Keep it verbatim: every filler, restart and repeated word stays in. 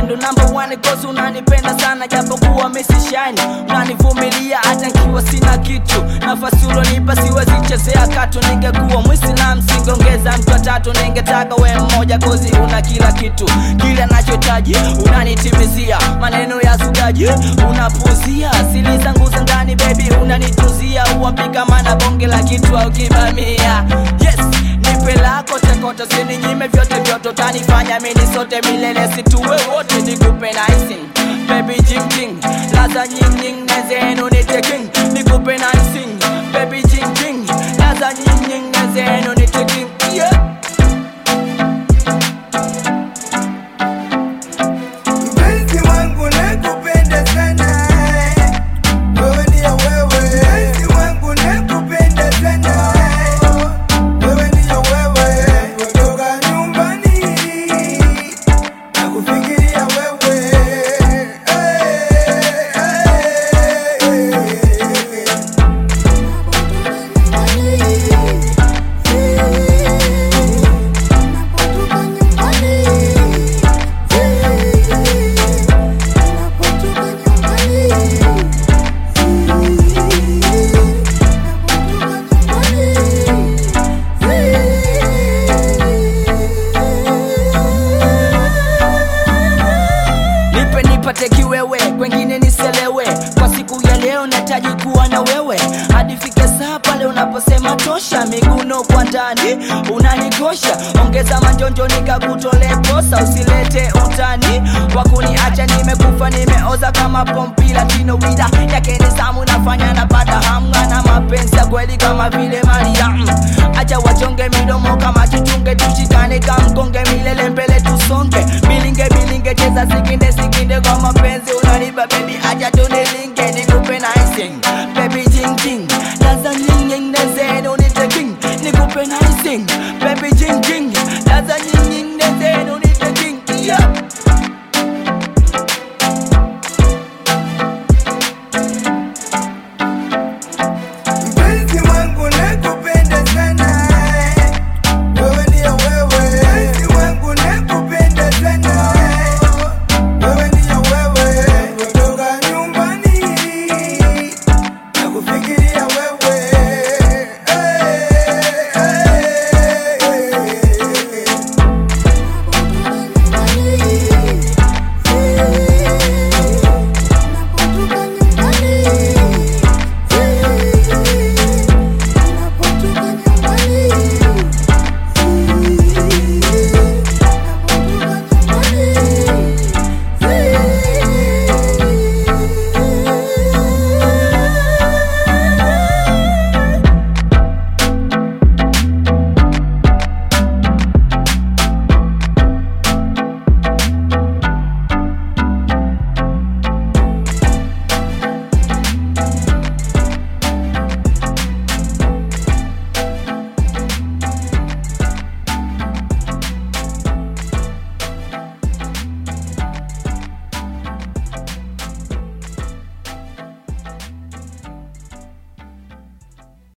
ndo number one cause unanipenda sana japo kuwa misi shine. Unanivumilia hata nikiwa sina kitu, nafasi ulonipa siwezi chezea katu. Ningekuwa Muislam singeongeza mtu watatu, ningetaka we mmoja cause una kila kitu. Kila nachotaji unanitimizia, maneno ya zugaji unapuzia. Siri zangu za ndani baby unanituzia, uampika mana bonge la kitu au kibamia. Yes, nipe lako tekota sini nyime vyote vyote, utanifanya mini sote milele situwe wote. Nikupe na icing baby jing jing, laza nying nying nezenu nite king. Nikupe na icing baby jing jing, laza nying nying nezenu nite king. Yeah. Nipate wewe kwengine niselewe, kwa siku ya leo nataji kuwa na wewe. Hadi fike saa pale unaposema tosha, miguno kwa ndani unanikosha. Ongeza manjonjo nikakutole posa, usilete utani wakuniacha nimekufa nimeoza kama pompi latino. Wida yake nizamu nafanya napata hamga na mapenzi ya kweli kama vile Mariam. Acha wajonge midomo kama tuchunge, tushikane kamkonge milele mbele tusonge. Bilinge bilinge cheza sikinde sikinde kwa mapenzi unanipa baby aja